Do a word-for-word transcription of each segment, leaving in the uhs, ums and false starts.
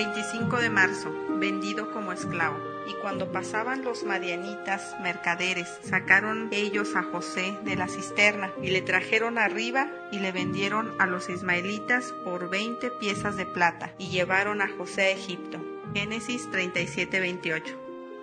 veinticinco de marzo, vendido como esclavo. Y cuando pasaban los madianitas mercaderes, sacaron ellos a José de la cisterna y le trajeron arriba y le vendieron a los ismaelitas por veinte piezas de plata y llevaron a José a Egipto. Génesis treinta y siete, veintiocho.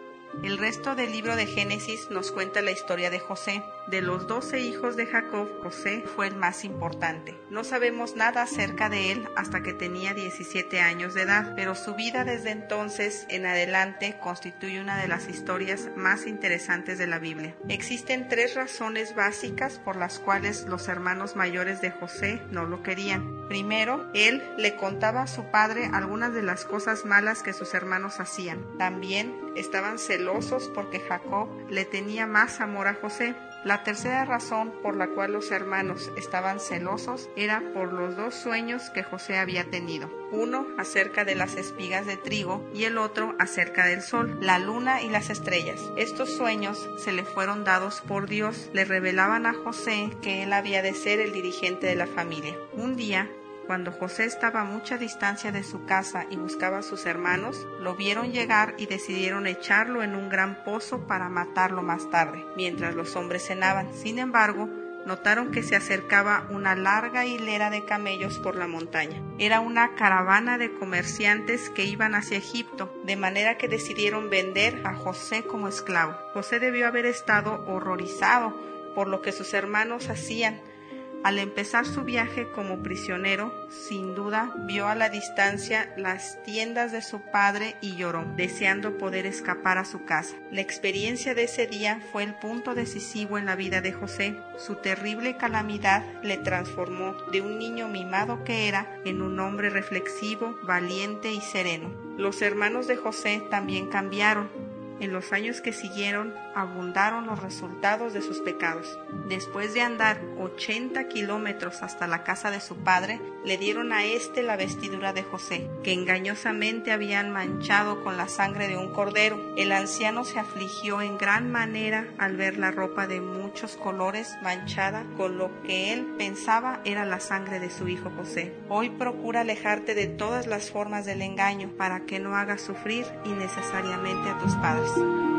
El resto del libro de Génesis nos cuenta la historia de José. De los doce hijos de Jacob, José fue el más importante. No sabemos nada acerca de él hasta que tenía diecisiete años de edad, pero su vida desde entonces en adelante constituye una de las historias más interesantes de la Biblia. Existen tres razones básicas por las cuales los hermanos mayores de José no lo querían. Primero, él le contaba a su padre algunas de las cosas malas que sus hermanos hacían. También estaban celosos porque Jacob le tenía más amor a José. La tercera razón por la cual los hermanos estaban celosos era por los dos sueños que José había tenido. Uno acerca de las espigas de trigo y el otro acerca del sol, la luna y las estrellas. Estos sueños se le fueron dados por Dios. Le revelaban a José que él había de ser el dirigente de la familia. Un día, cuando José estaba a mucha distancia de su casa y buscaba a sus hermanos, lo vieron llegar y decidieron echarlo en un gran pozo para matarlo más tarde, mientras los hombres cenaban. Sin embargo, notaron que se acercaba una larga hilera de camellos por la montaña. Era una caravana de comerciantes que iban hacia Egipto, de manera que decidieron vender a José como esclavo. José debió haber estado horrorizado por lo que sus hermanos hacían. Al empezar su viaje como prisionero, sin duda vio a la distancia las tiendas de su padre y lloró, deseando poder escapar a su casa. La experiencia de ese día fue el punto decisivo en la vida de José. Su terrible calamidad le transformó de un niño mimado que era en un hombre reflexivo, valiente y sereno. Los hermanos de José también cambiaron. En los años que siguieron, abundaron los resultados de sus pecados. Después de andar ochenta kilómetros hasta la casa de su padre, le dieron a éste la vestidura de José, que engañosamente habían manchado con la sangre de un cordero. El anciano se afligió en gran manera al ver la ropa de muchos colores manchada con lo que él pensaba era la sangre de su hijo José. Hoy procura alejarte de todas las formas del engaño para que no hagas sufrir innecesariamente a tus padres.